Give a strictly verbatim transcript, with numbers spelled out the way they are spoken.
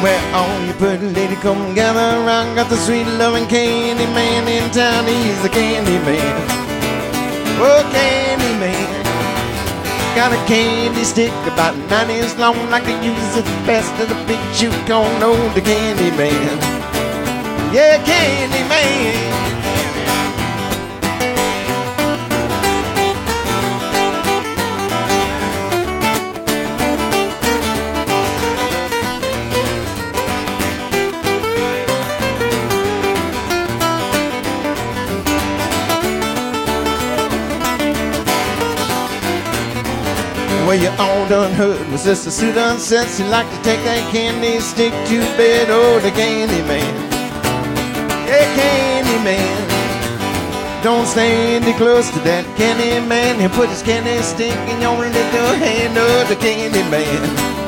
Where all you pretty lady come gather around. Got the sweet loving candy man in town. He's the candy man. Oh, candy man. Got a candy stick about nine inches long. Like to use it best of the big chew cone. Oh, the candy man. Yeah, candy man. Well, you all done heard was this a suit unset? She like to take that candy stick to bed. Oh, the candy man. Yeah, candy man. Don't stand too close to that candy man. He'll put his candy stick in your little hand. Oh, the candy man.